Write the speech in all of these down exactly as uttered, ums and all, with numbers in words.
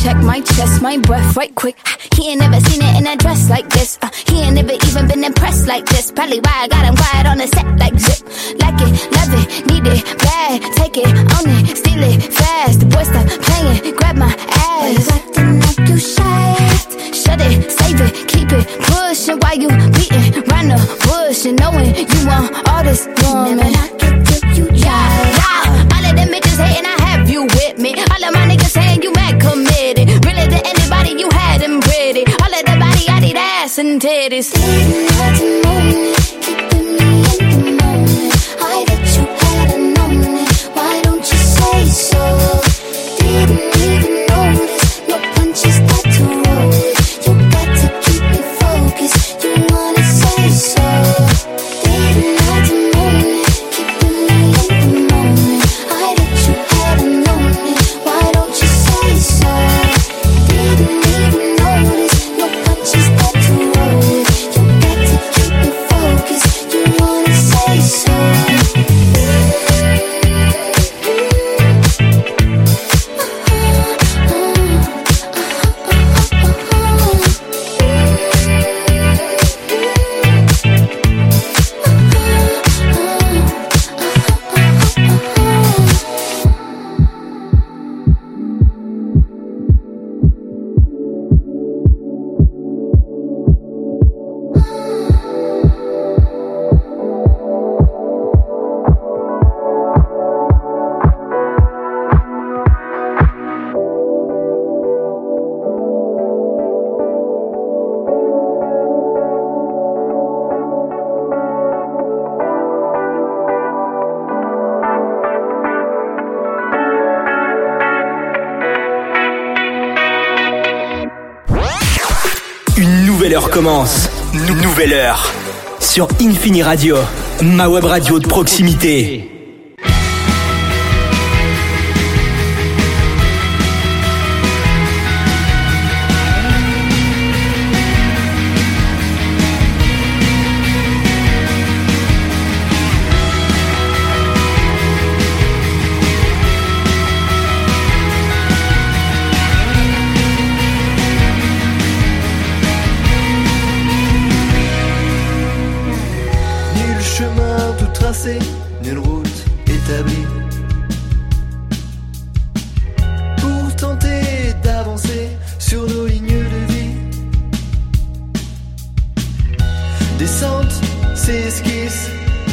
check my chest, my breath right quick. He ain't never seen it in a dress like this. Uh, he ain't never even been impressed like this. Probably why I got him quiet on the set like zip. Like it, love it, need it, bad. Take it, own it, steal it, fast. The boy stop playing, grab my ass. Why you acting like you shy? Shut it, save it, keep it pushing. Why you beating round the bush and knowing you want all this woman? Never knock it till you try. Yeah, all of them bitches hating, I have you with me. All of my niggas saying you mad committed. Really to anybody you had them pretty. All of the body, I need ass and titties. Didn't have to moment, keeping me in the moment. I bet you hadn't known it. Why don't you say so? Didn't even notice. No punches got to roll it. You got to keep me focused. You wanna say so? Didn't have to moment, keeping me in the moment. I bet you hadn't known it. Why don't you say so? Didn't even notice. No punches got to roll it. You got to keep me focused. You wanna say so? L'heure commence. Nouvelle heure. Sur Infini Radio, ma web radio de proximité. Nulle route établie pour tenter d'avancer sur nos lignes de vie. Descente, c'est esquisse,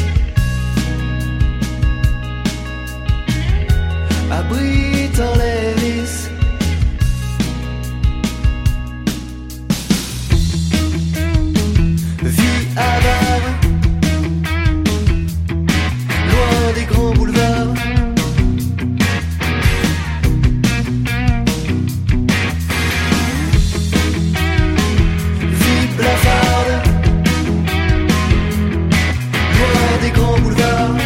abritant les vices. Vie avare, des grands boulevards. Vie blafarde, loin des grands boulevards.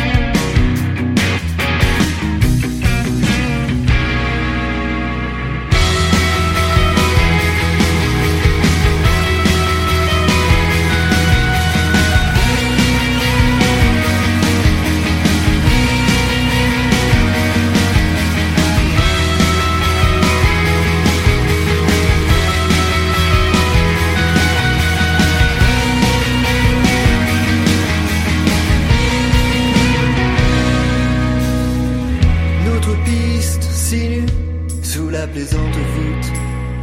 Plaisante voûte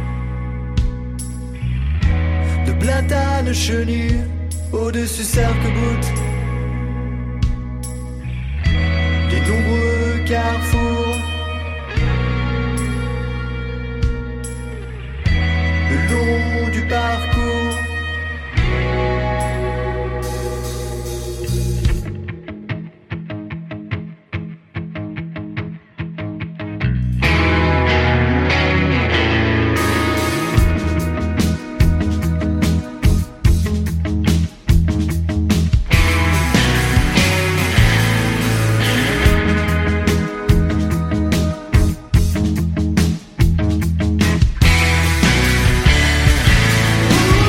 de platanes chenus au-dessus cercle-boute, des nombreux carrefours le long du parcours. Ooh.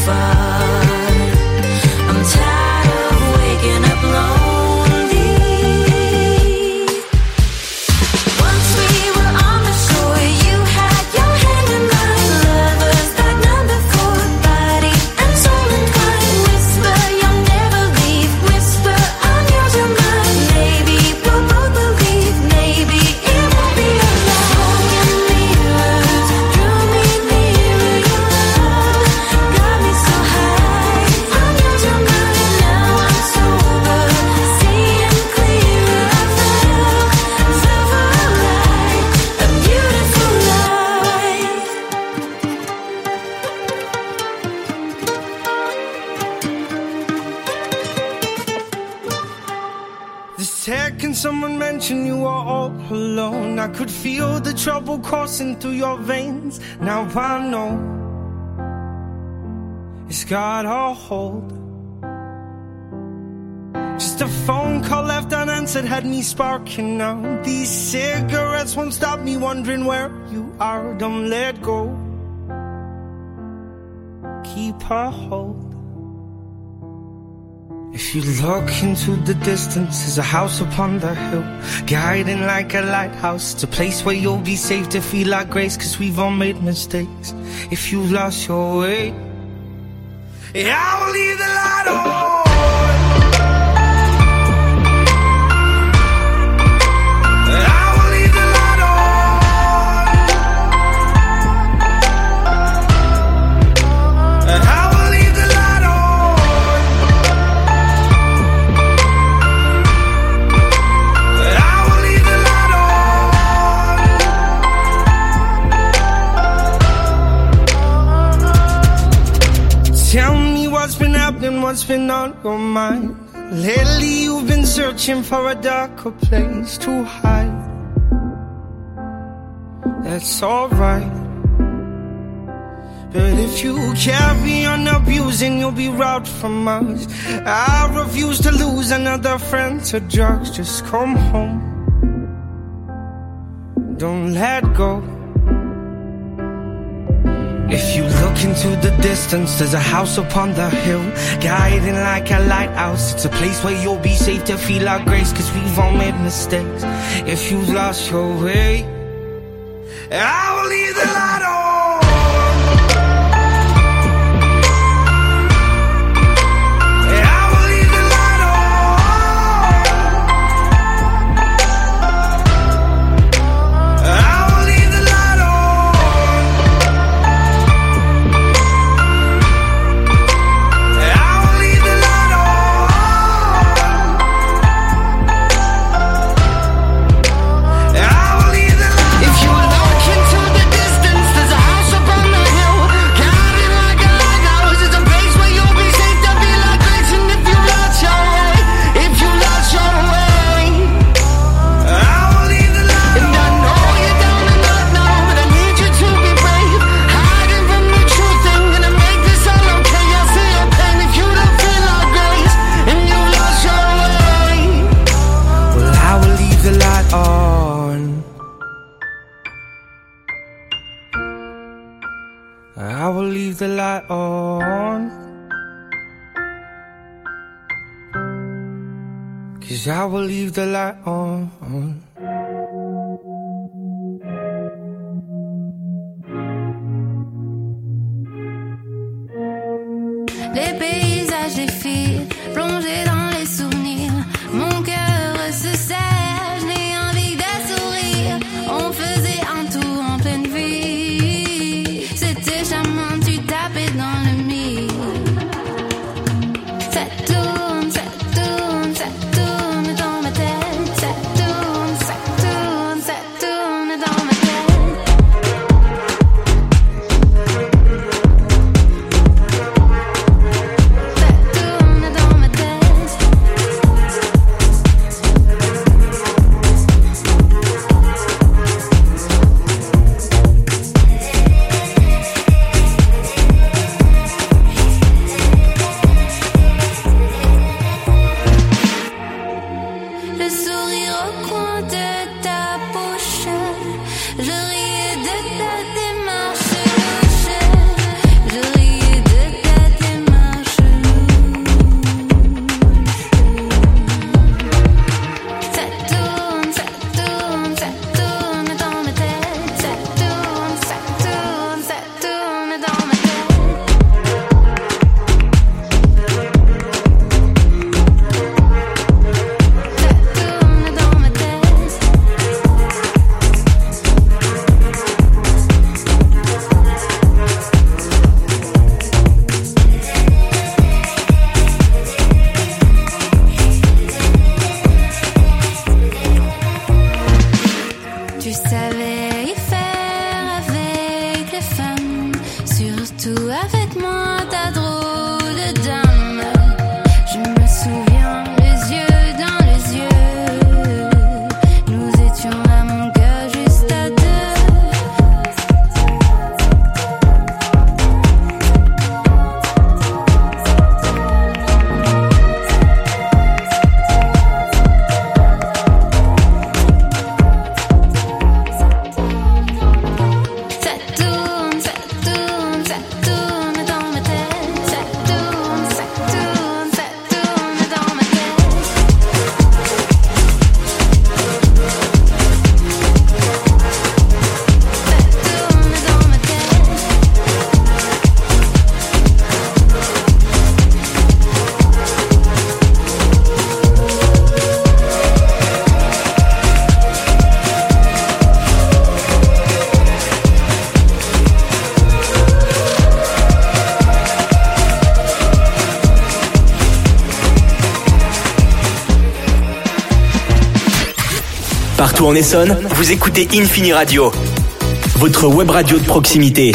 someone mentioned you were all alone. I could feel the trouble coursing through your veins. Now I know it's got a hold. Just a phone call left unanswered had me sparking now. These cigarettes won't stop me wondering where you are. Don't let go, keep a hold. If you look into the distance, there's a house upon the hill, guiding like a lighthouse. It's a place where you'll be safe to feel like grace, cause we've all made mistakes. If you've lost your way, yeah, I will leave the light on. What's been on your mind? Lately you've been searching for a darker place to hide. That's alright, but if you carry on abusing, you'll be robbed from us. I refuse to lose another friend to drugs. Just come home, don't let go. If you look into the distance, there's a house upon the hill, guiding like a lighthouse. It's a place where you'll be safe to feel our grace, cause we've all made mistakes. If you've lost your way, I will leave the light on. I will leave the light on, cause I will leave the light on. Les paysages défilent, plongés dans les souvenirs. Mon cœur se serre, je n'ai envie de sourire. On faisait un tour en pleine vie. C'était charmant, tu tapais dans le mille. Ça tourne, ça tourne, ça tourne dans ma tête. Ça tourne, ça tourne, ça tourne dans ma partout en Essonne, vous écoutez Infini Radio, votre web radio de proximité.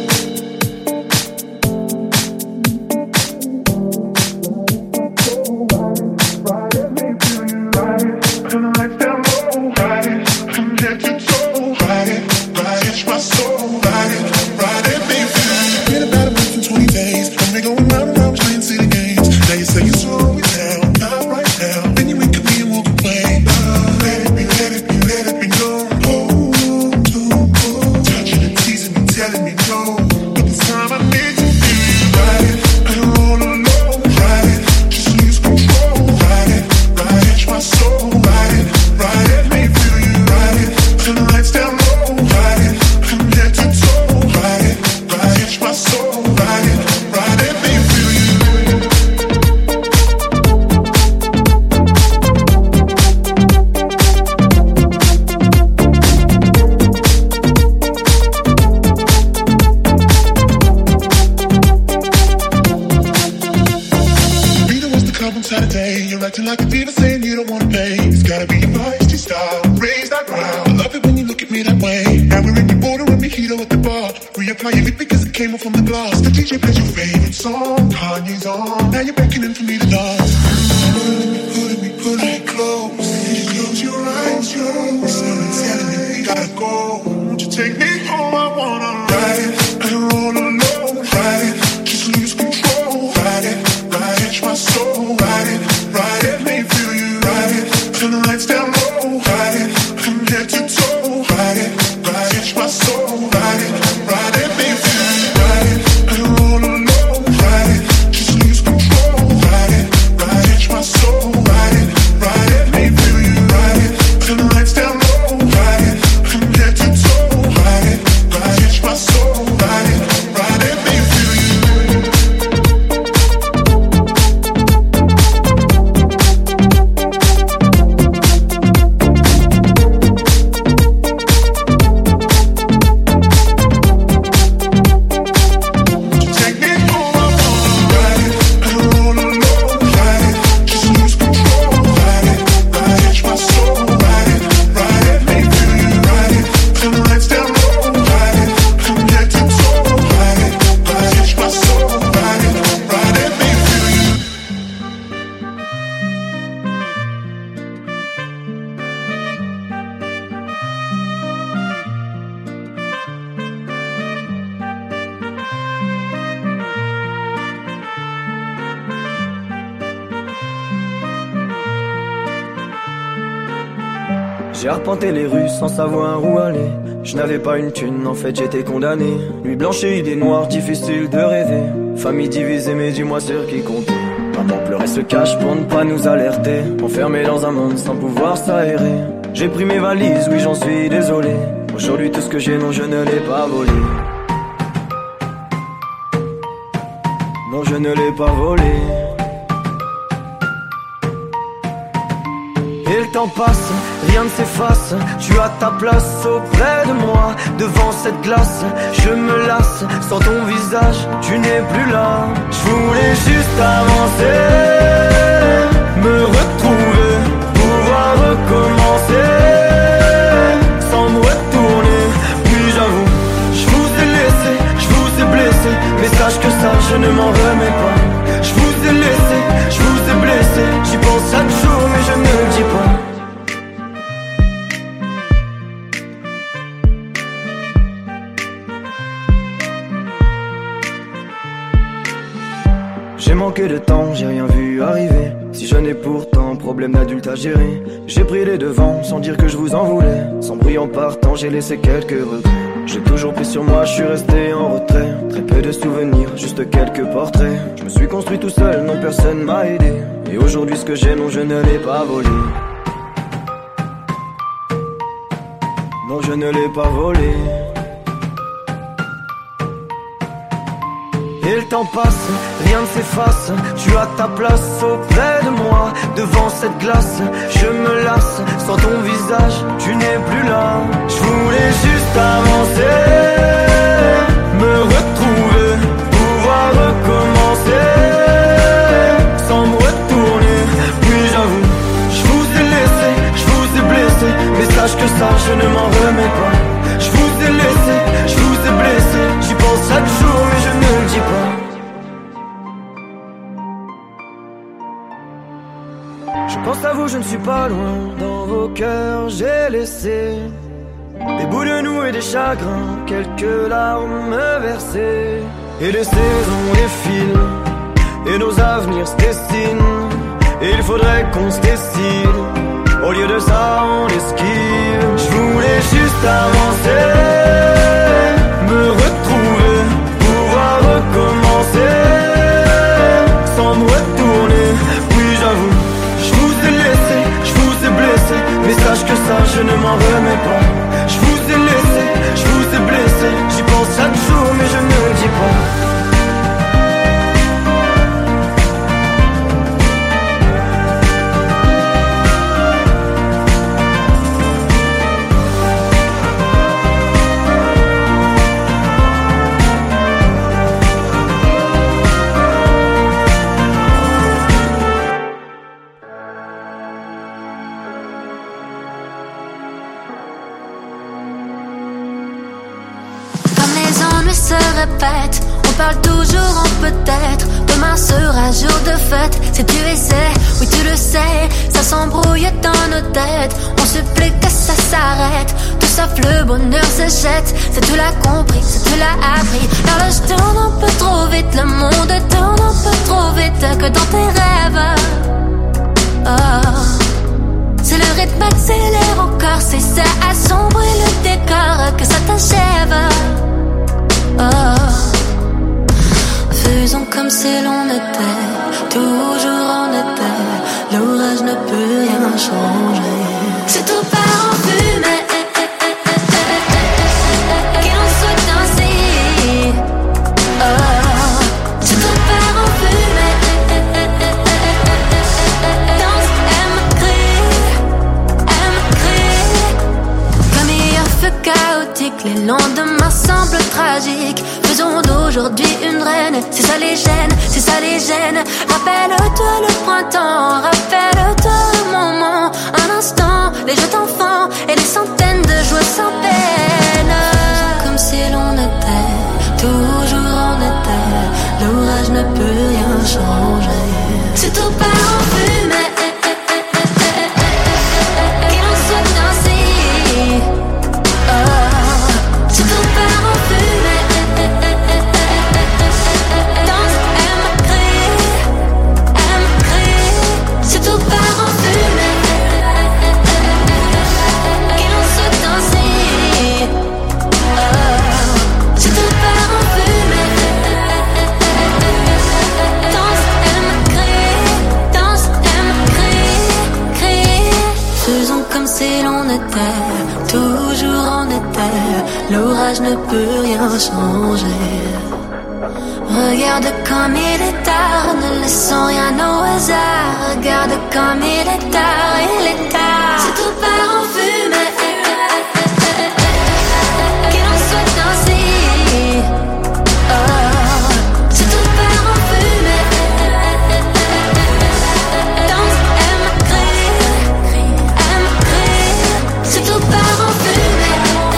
J'ai arpenté les rues sans savoir où aller. Je n'avais pas une thune, en fait j'étais condamné. Nuit blanche et idées noires, difficile de rêver. Famille divisée mais dis-moi sur qui compter. Maman pleurait se cache pour ne pas nous alerter. Enfermé dans un monde sans pouvoir s'aérer. J'ai pris mes valises, oui j'en suis désolé. Aujourd'hui tout ce que j'ai, non je ne l'ai pas volé. Non je ne l'ai pas volé. Et le temps passe, rien ne s'efface. Tu as ta place auprès de moi. Devant cette glace, je me lasse. Sans ton visage, tu n'es plus là. Je voulais juste avancer, me retrouver, pouvoir recommencer, sans me retourner. Puis j'avoue, je vous ai laissé, je vous ai blessé. Mais sache que ça, je ne m'en remets pas. Je vous ai laissé, je vous ai blessé. J'y pense chaque jour mais je ne le dis pas. J'ai manqué de temps, j'ai rien vu arriver. Si jeune et pourtant, problème d'adulte à gérer. J'ai pris les devants sans dire que je vous en voulais. Sans bruit en partant, j'ai laissé quelques regrets. J'ai toujours pris sur moi, je suis resté en retrait. Très peu de souvenirs, juste quelques portraits. Je me suis construit tout seul, non personne m'a aidé. Et aujourd'hui ce que j'ai, non je ne l'ai pas volé. Non je ne l'ai pas volé. Et le temps passe, rien ne s'efface. Tu as ta place auprès de moi. Devant cette glace, je me lasse. Sans ton visage, tu n'es plus là. Je voulais juste avancer, me retrouver, pouvoir recommencer, sans me retourner. Puis j'avoue, je vous ai laissé, je vous ai blessé. Mais sache Pense à vous, je ne suis pas loin. Dans vos cœurs, j'ai laissé des bouts de nous et des chagrins, quelques larmes versées. Et les saisons défilent, et nos avenirs se dessinent. Et il faudrait qu'on se décide. Au lieu de ça, on esquive. Je voulais juste avancer, me retrouver, pouvoir recommencer, sans me retourner. Oui, j'avoue, je vous ai laissé, je vous ai blessé, mais sache que ça, je ne m'en remets pas. Je vous ai laissé, je vous ai blessé, j'y pense chaque jour, mais je ne le dis pas. On parle toujours en peut-être. Demain sera jour de fête. Si tu essaies, oui tu le sais, ça s'embrouille dans nos têtes. On supplie que ça s'arrête. Tout sauf le bonheur se jette. C'est tu l'as compris, c'est tu l'as appris. L'horloge tourne un peu trop vite, le monde tourne un peu trop vite que dans tes rêves. Oh. C'est le rythme accélère encore, c'est ça assombrit le décor que ça t'achève. Oh. Faisons comme si l'on était, toujours en été. L'orage ne peut rien changer. C'est tout part en fumée, qu'il en soit ainsi. Oh. C'est tout part en fumée. Danse, aime, crie, aime, crie. Comme hier fut chaotique, les lendemains semblent tragiques. Faisons d'aujourd'hui une reine, c'est ça les gêne, c'est ça les gêne. Rappelle-toi le printemps, rappelle-toi le moment, un instant, les jeux d'enfants et les centaines de joies sans peine. Comme si l'on était, toujours en été, l'orage ne peut rien changer. C'est tout part en fumée, qu'il en soit ainsi. Oh. C'est tout part en fumée. Toujours en été, l'orage ne peut rien changer. Regarde comme il est tard, ne laissons rien au hasard. Regarde comme il est tard, il est tard. C'est tout part en fumée, qu'il en soit ainsi. Oh. C'est tout part en fumée. Danse, aime, crie, aime, crie. C'est tout part en fumée,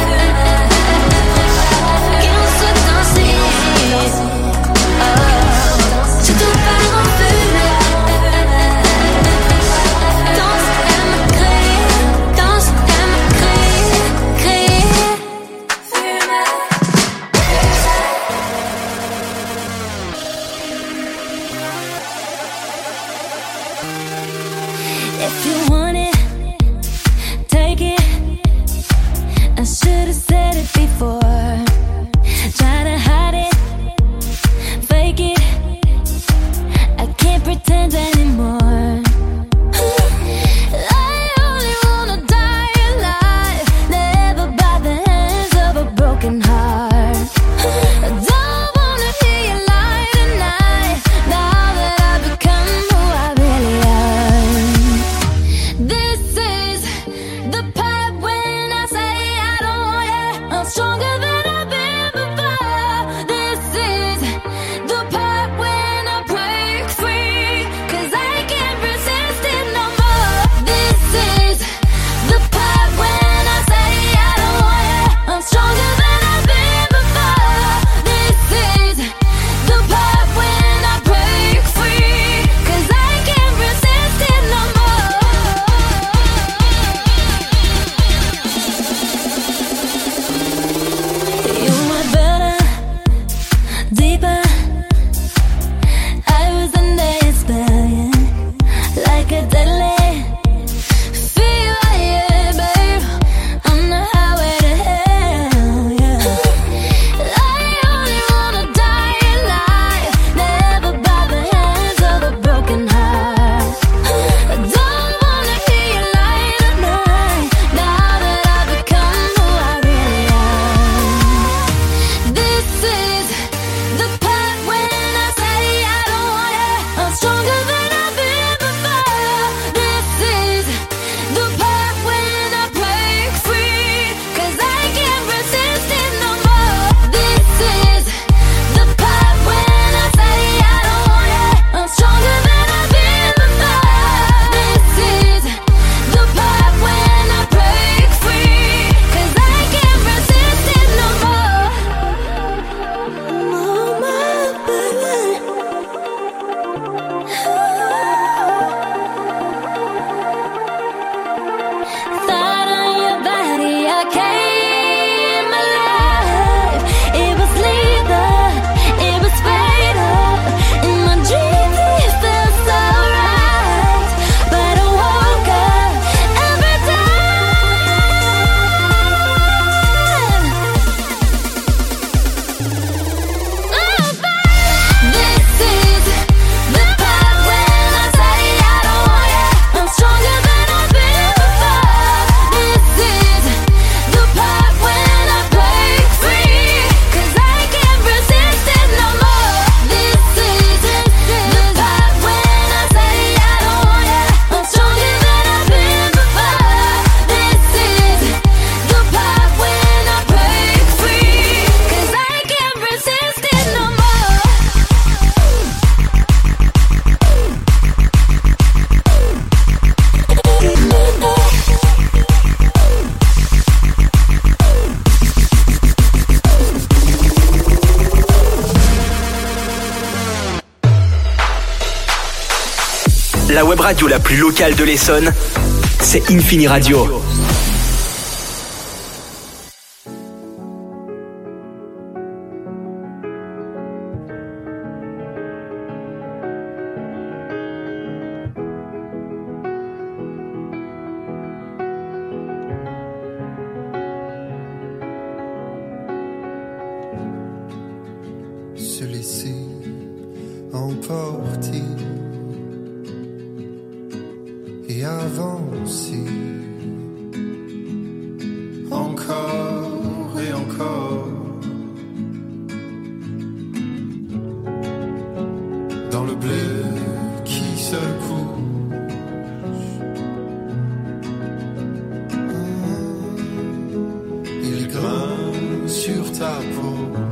qu'il en soit ainsi. Oh. C'est tout part en fumée. Danse, aime, crie, danse, La web radio la plus locale de l'Essonne, c'est Infini Radio. Se laisser emporter et avancer encore et encore dans le bleu qui se couche et les grains sur ta peau.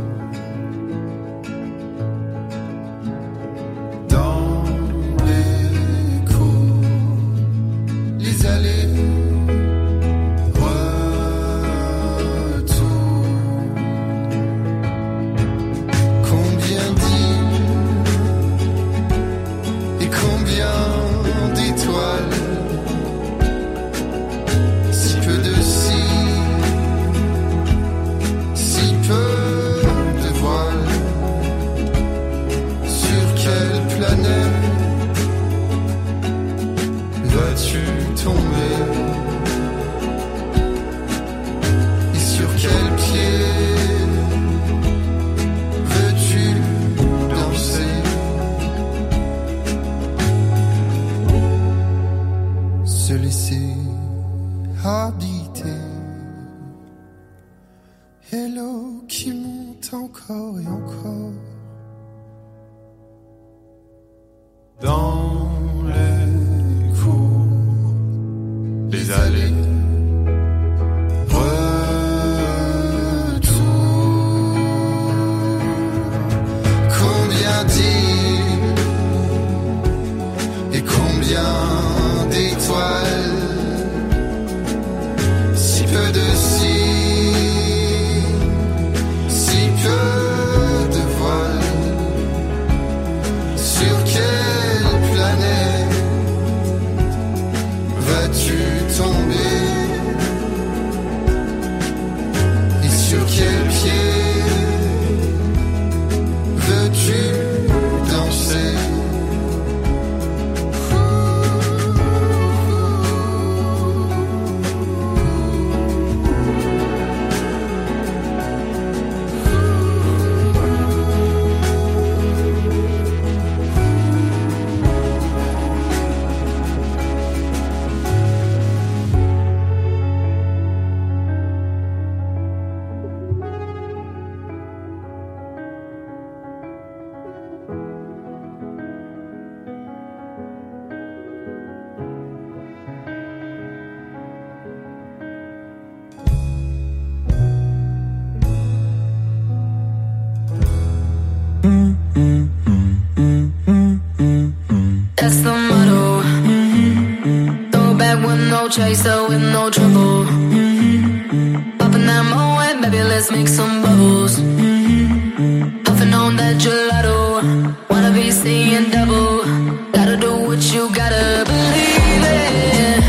Chaser with no trouble. Mm-hmm. Popping that Moet, baby, let's make some bubbles. Mm-hmm. Puffing on that gelato, wanna be seeing double. Gotta do what you gotta believe it.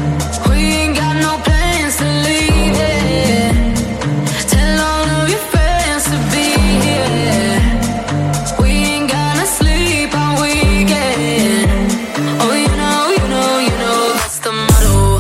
We ain't got no plans to leave it. Tell all of your friends to be here. We ain't gonna sleep all weekend. Oh, you know, you know, you know that's the motto.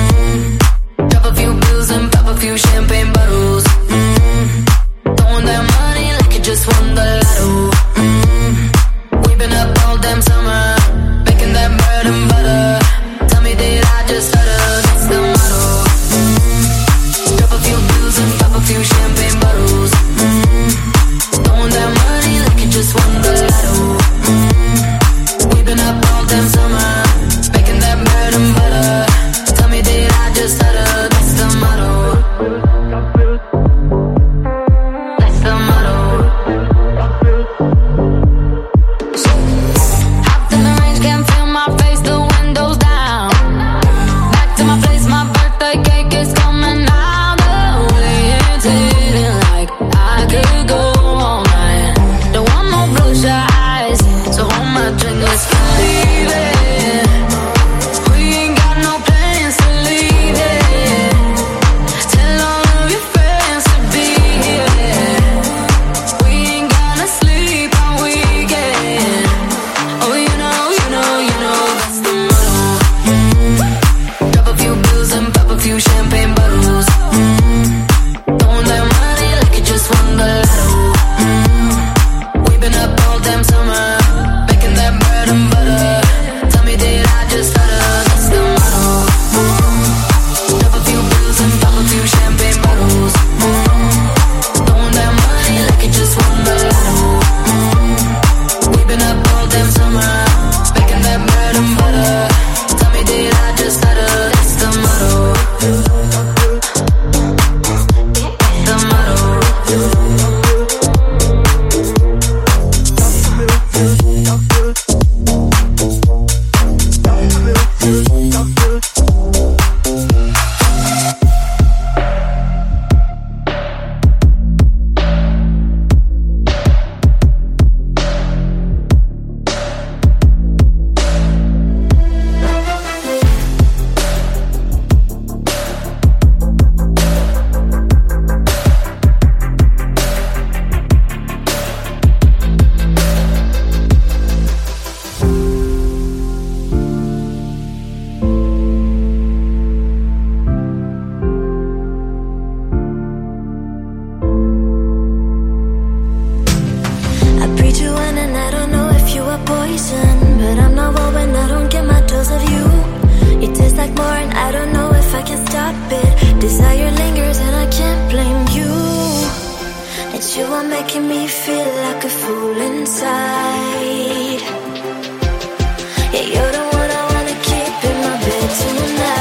Champagne bottles, mm-hmm. Throwing that money like you just won the lotto. Mm-hmm. We've been up all damn summer, making that bread and butter. Tell me, did I just stutter? That's the motto. Mm-hmm. Drop a few bills and pop a few champagne bottles. Mm-hmm. Throwing that money like you just won the lotto. Mm-hmm. We've been up all damn summer, making that bread and butter. Tell me, did I just stutter? That's the motto. Hopped in the range, can't feel my face. The windows down. are poison, but I'm not well when I don't get my dose of you. It tastes like more and I don't know if I can stop it. Desire lingers and I can't blame you. And you are making me feel like a fool inside. Yeah, you're the one I wanna keep in my bed tonight.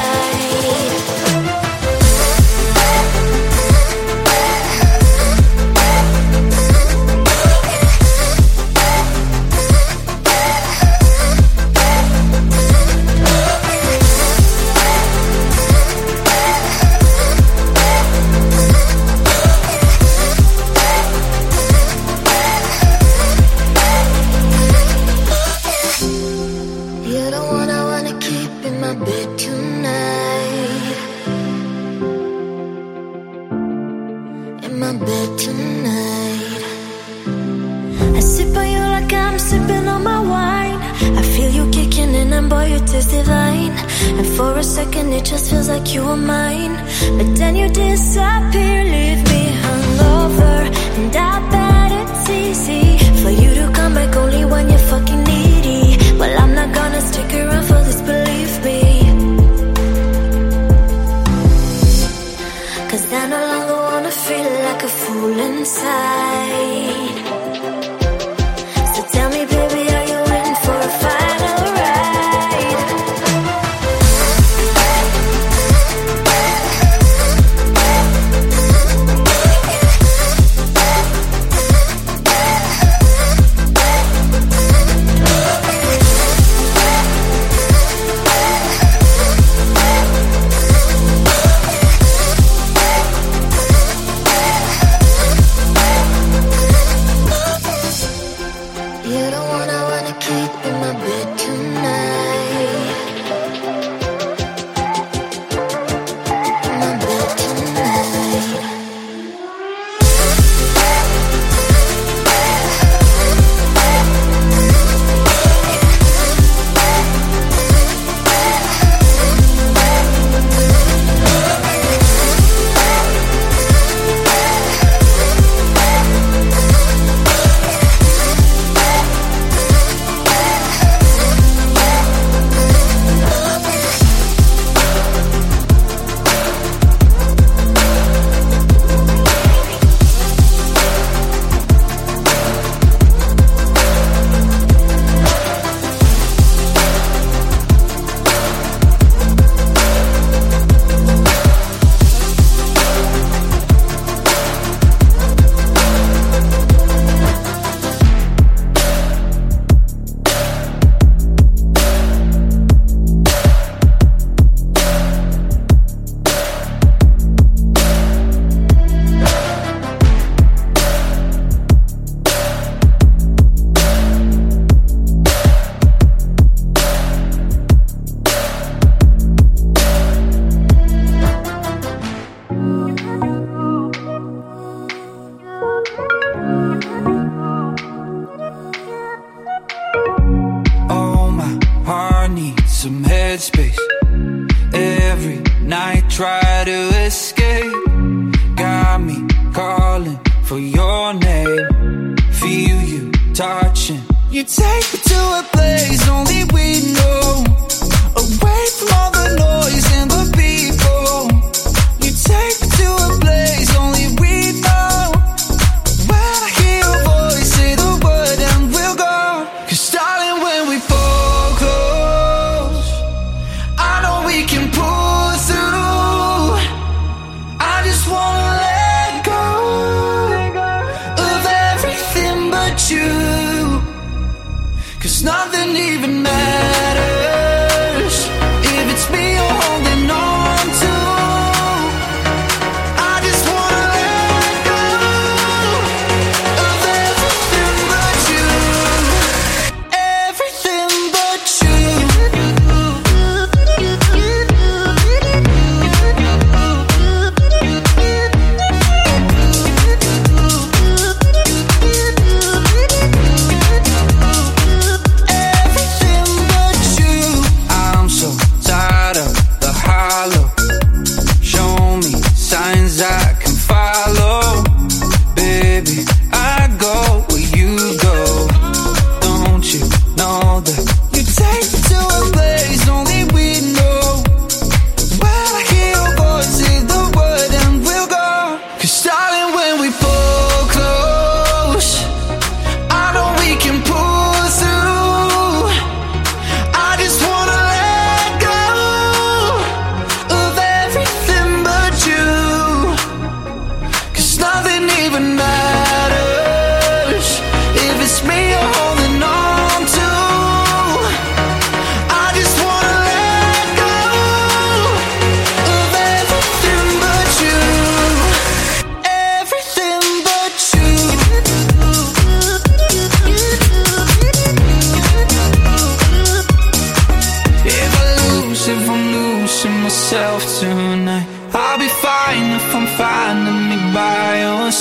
It just feels like you were mine, but then you disappear, leave me hungover. And I bet it's easy for you to come back only when you're fucking needy. Well, I'm not gonna stick around for this, believe me, 'cause I no longer wanna feel like a fool inside. So tell me, baby, are you in for a final ride?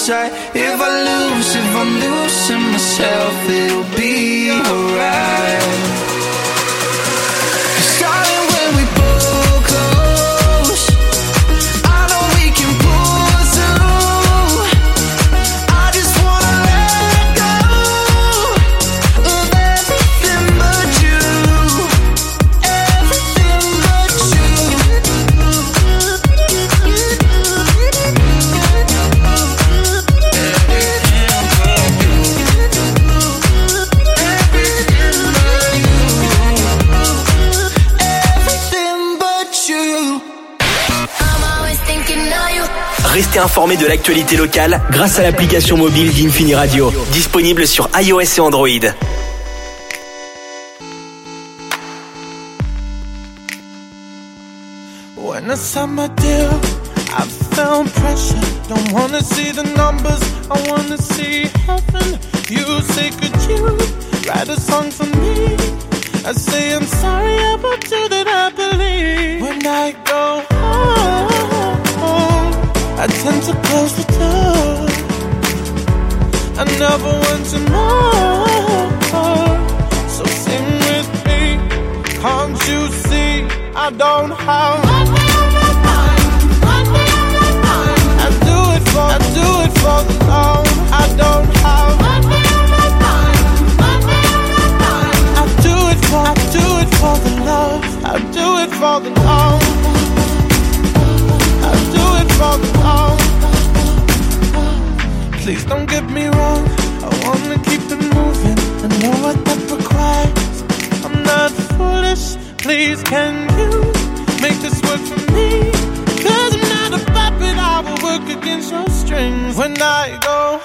sight. If I lose, if I'm losing myself, it'll be alright. Starting when we pull close, I know we can pull through. I just wanna let go of everything but you, everything but you. Restez informés de l'actualité locale grâce à l'application mobile d'Infini Radio, disponible sur iOS et Android. When I signed my deal, I felt pressure. Don't wanna see the numbers, I wanna see heaven. You say, could you write a song for me? I say, I'm sorry about you that I believe. When I go home, I tend to close the door. I never want to know. So sing with me, can't you see I don't have one way on my mind, one way on my mind. I do it for, I do it for the love. I don't have one way on my mind, one way on my mind. I do it for, I do it for the love. I do it for the love. I do it for the love. Please don't get me wrong, I wanna keep it moving. I know what that requires. I'm not foolish, please can you make this work for me? Cause I'm not a puppet, I will work against your strings. When I go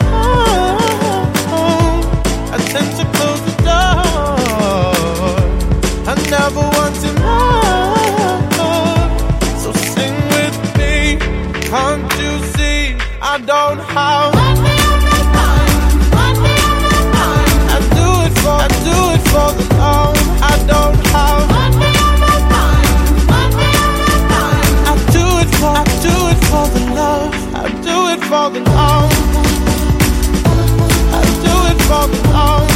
home, I tend to close the door. I never want to know. So sing with me, can't you see I don't have one way on my mind, one way on my mind. I do it for, I do it for the love. I don't have one way on my mind, one way on my mind. I do it for, I do it for the love. I do it for the love. I do it for the love.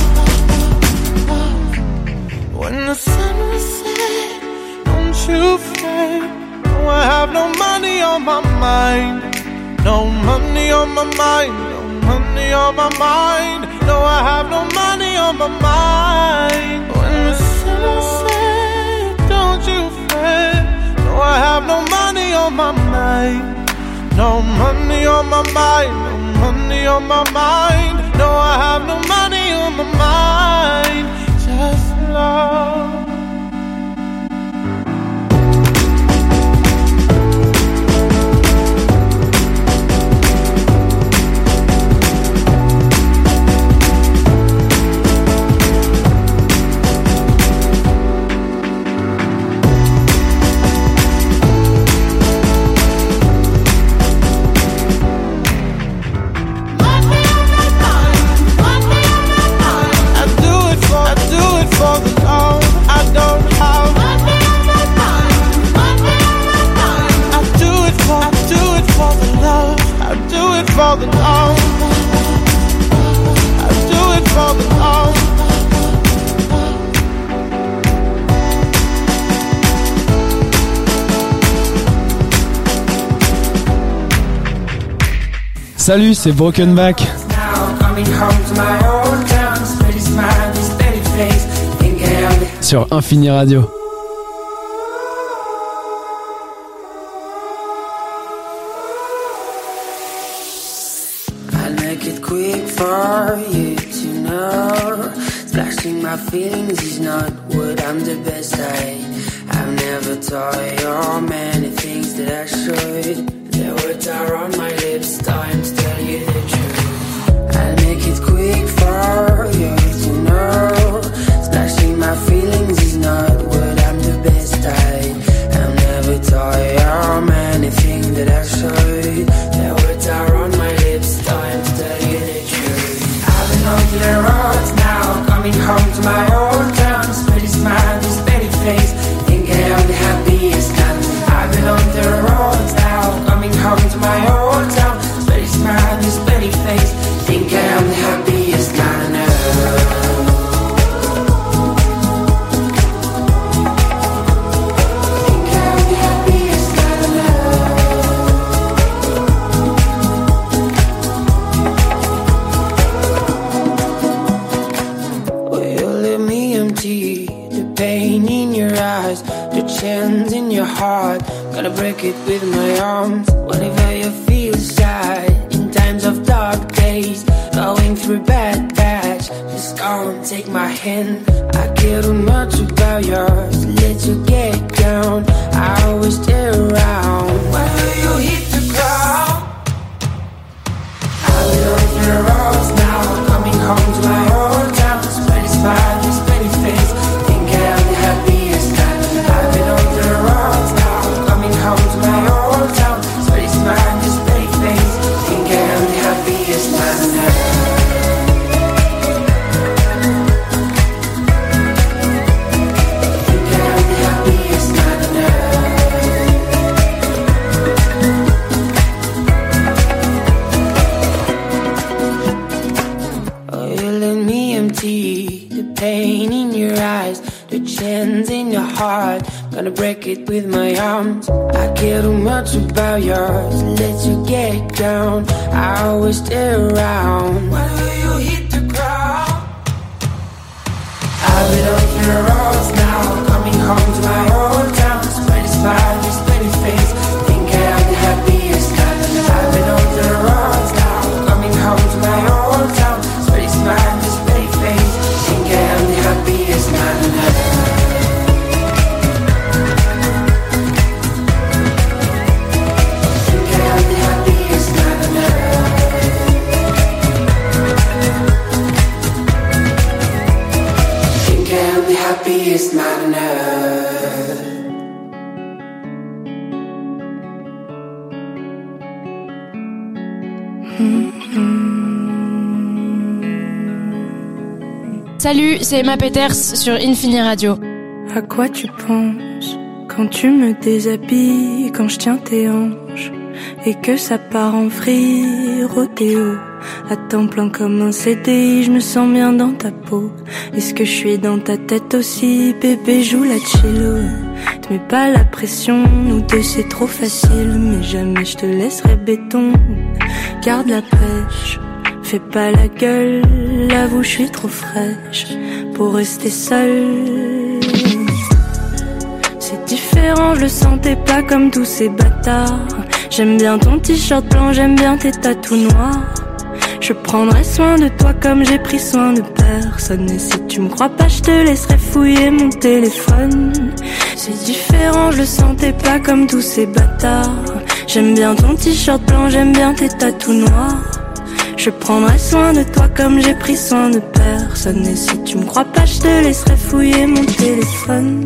When the sun will set, don't you fret. No, I have no money on my mind. No money on my mind, no money on my mind. No, I have no money on my mind. When the sun will set, don't you fret. No, I have no money on my mind. No money on my mind, no money on my mind. No, I have no money on my mind. Just love. For the love, I do it for the love. Salut, c'est Broken Back sur Infini Radio. My feelings is not what I'm the best at. I've never taught you many things that I should. The words are on my lips, time to tell you the truth. I'll make it quick for you to know. Splashing my feelings is not what I'm the best at. I've never taught you many things that I should. The words are on my lips, time to tell you the truth. I've been on to the roads now, coming home to my old town. Steady smile, this steady face, think I'm the happiest man. I've been on the roads now, coming home to my old town. Steady smile. pain in your eyes, the chains in your heart. Gonna break it with my arms. Whenever you feel sad, in times of dark days, going through bad patch, just come take my hand. I care too much about yours, let you get down. I always stay around. Whenever you hit the ground, I'll be on the roads now, coming home to my old town. Spread his smile, his pretty face, think I'm the happiest man. I've been on the roads now, coming home to my old town. Spread his smile, his pretty face, think I'm the happiest man on earth. The pain in your eyes, the chains in your heart. Gonna break it with my arms. I care too much about yours, let you get down. I always stay around. Whenever you hit the ground, I'll be on the roads now, coming home to my old town. Spread a smile, this pretty face, think I'm the happiest man. I've been on the roads now, coming home to my old town. Spread a smile, this pretty face, think I'm the happiest man on earth. Think I'm the happiest man on earth. Think I'm the happiest man on earth. Salut, c'est Emma Peters sur Infini Radio. À quoi tu penses quand tu me déshabilles, quand je tiens tes hanches et que ça part en vrille, rodéo, à temps plein comme un C D I, je me sens bien dans ta peau. Est-ce que je suis dans ta tête aussi, bébé, joue la cello. Te mets pas la pression, nous deux c'est trop facile, mais jamais je te laisserai béton. Garde la pêche, fais pas la gueule, avoue je suis trop fraîche pour rester seule. C'est différent, je le sentais pas comme tous ces bâtards. J'aime bien ton t-shirt blanc, j'aime bien tes tatous noirs. Je prendrai soin de toi comme j'ai pris soin de personne. Et si tu me crois pas, je te laisserai fouiller mon téléphone. C'est différent, je le sentais pas comme tous ces bâtards. J'aime bien ton t-shirt blanc, j'aime bien tes tatous noirs. Je prendrai soin de toi comme j'ai pris soin de personne. Et si tu me crois pas, je te laisserai fouiller mon téléphone.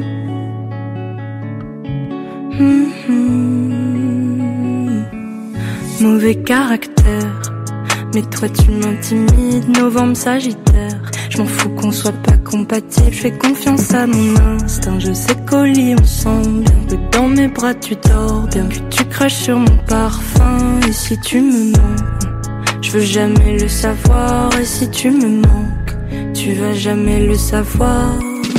Mmh-hmm. Mauvais caractère, mais toi tu m'intimides. Novembre sagittaire, je m'en fous qu'on soit pas compatible. Je fais confiance à mon instinct, je sais qu'au lit on sent bien, que dans mes bras tu dors bien, que tu craches sur mon parfum. Et si tu me mens, je veux jamais le savoir. Et si tu me manques, tu vas jamais le savoir.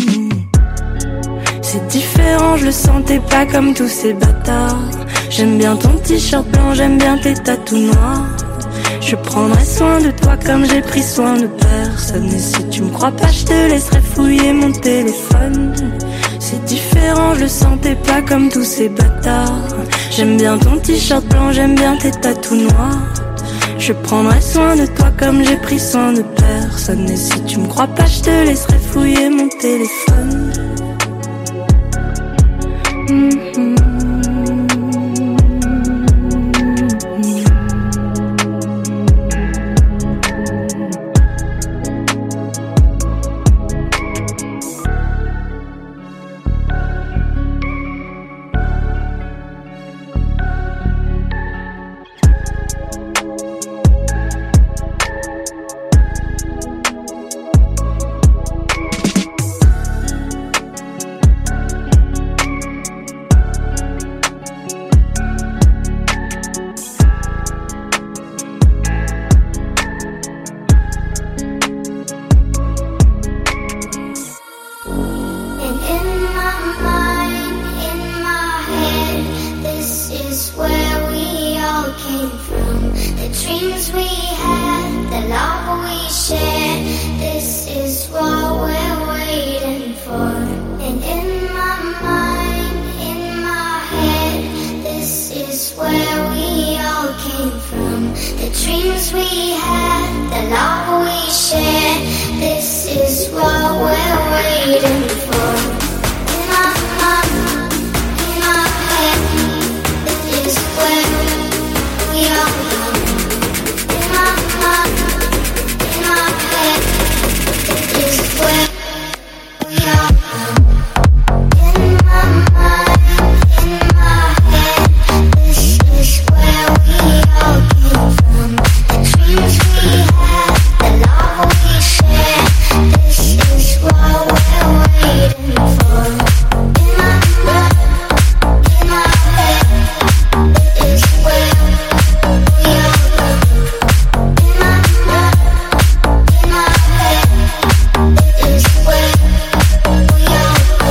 C'est différent, je le sentais pas comme tous ces bâtards. J'aime bien ton t-shirt blanc, j'aime bien tes tatous noirs. Je prendrai soin de toi comme j'ai pris soin de personne. Et si tu me crois pas, je te laisserai fouiller mon téléphone. C'est différent, je le sentais pas comme tous ces bâtards. J'aime bien ton t-shirt blanc, j'aime bien tes tatous noirs. Je prendrai soin de toi comme j'ai pris soin de personne. Et si tu me crois pas, je te laisserai fouiller mon téléphone. Mm-hmm. This is what we're waiting for. This is what we're waiting for. In my mind, in my head, this is where we are. In my mind, in my head, this is where we are. In my mind, in my head, this is where we all came from. The dreams we had, the love we shared, this is what we're waiting for. In my mind, in my head, this is where we all go. In my mind, in my head, this is where we all go.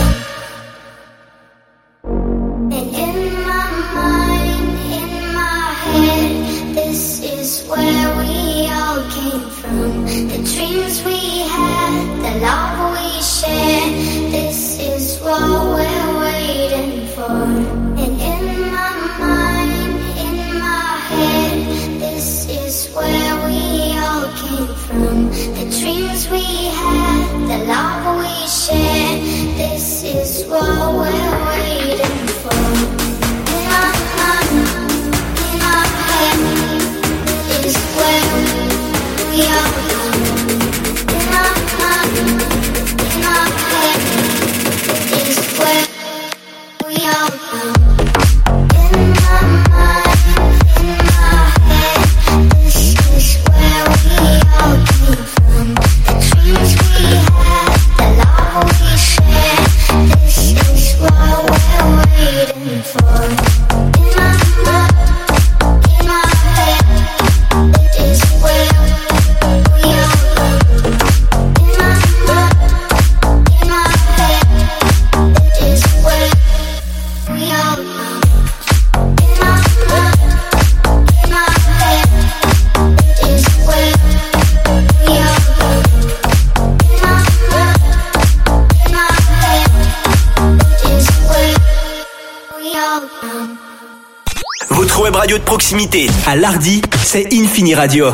And in my mind, in my head, this is where we all came from. The dreams we had, the love we shared, this is what we're waiting for. And in my mind, in my head, this is where we all came from. The dreams we had, the love we shared, this is what we're waiting for. In my mind, in my head, this is where we all go. In my mind, in my head, this is where we all go. In my mind, in my head, this is where we all came from. The dreams we had, the love we shared, this is what we're waiting for. In my mind, in my head, this is where we all go. In my mind, in my head, this is where we all go. In my mind, in my head, this is where we all go. In my mind, in my head, this is where we all go. Votre web radio de proximité à Lardy, c'est Infini Radio.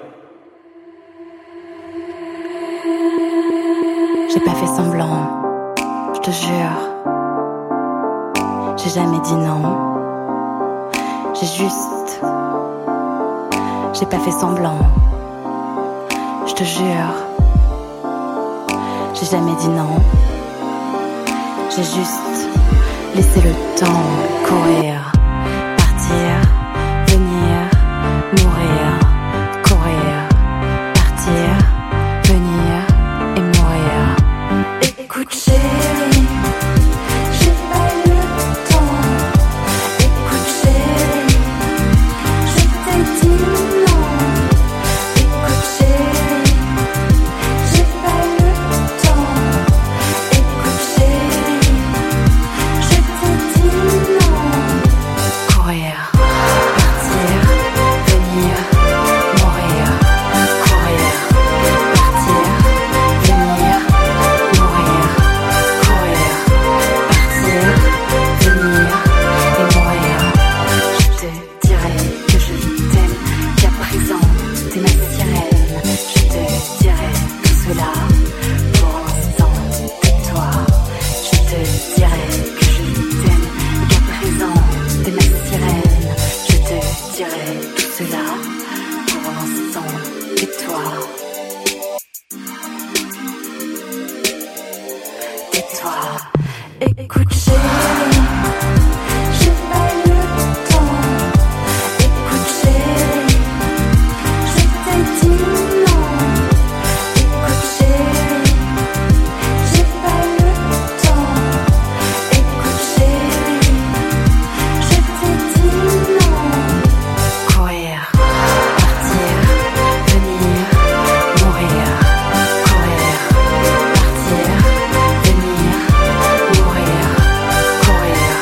J'ai pas fait semblant, je te jure. J'ai jamais dit non. J'ai juste. J'ai pas fait semblant, je te jure. J'ai jamais dit non. J'ai juste laissé le temps courir. Partir, venir, mourir, courir. Partir, venir et mourir. Écoute chérie, j'ai pas le temps. Écoute chérie, je t'ai dit non. Écoute chérie, j'ai pas le temps. Écoute chérie, je t'ai dit non. Courir, partir, venir, mourir, courir, partir, venir, mourir, courir, partir, venir et mourir. Je te dirai que je t'aime, qu'à présent t'es ma sirène. Je te dirai tout cela pour l'instant, tais-toi. Je te dirai que je t'aime, qu'à présent t'es ma sirène. Je te dirai tout cela pour l'instant, tais-toi. Tais-toi. Écoute chérie, j'ai pas le temps. Écoute chérie, je t'ai dit non. Écoute chérie, j'ai pas le temps. Écoute chérie, je t'ai dit non. Courir, partir, venir, mourir, courir, partir, venir, mourir, courir,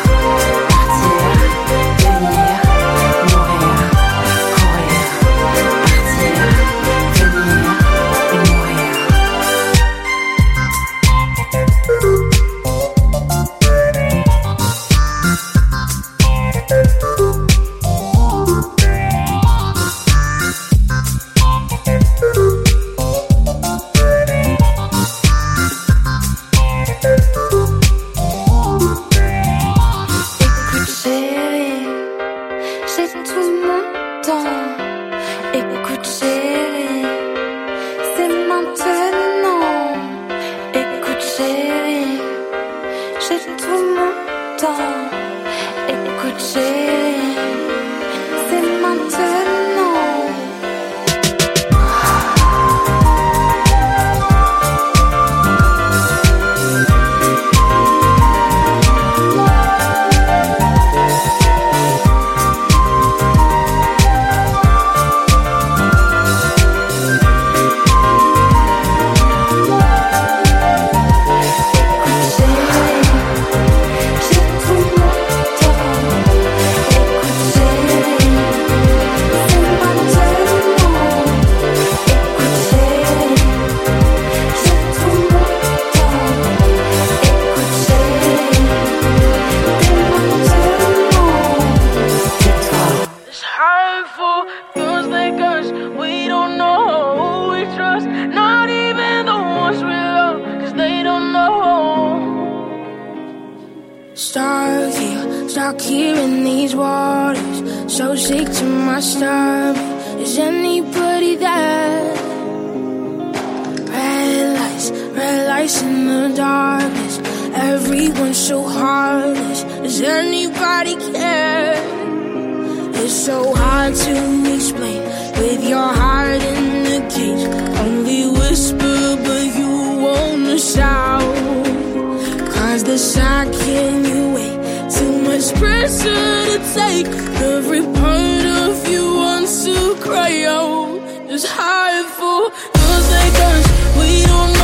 stuck here in these waters, so sick to my stomach. Is anybody there? Red lights, red lights in the darkness. Everyone's so heartless. Does anybody care? It's so hard to explain with your heart in the cage. Only whisper, but you wanna shout. Cause the second you wait, too much pressure to take. Every part of you wants to cry out. Just hide for those like us. We don't know.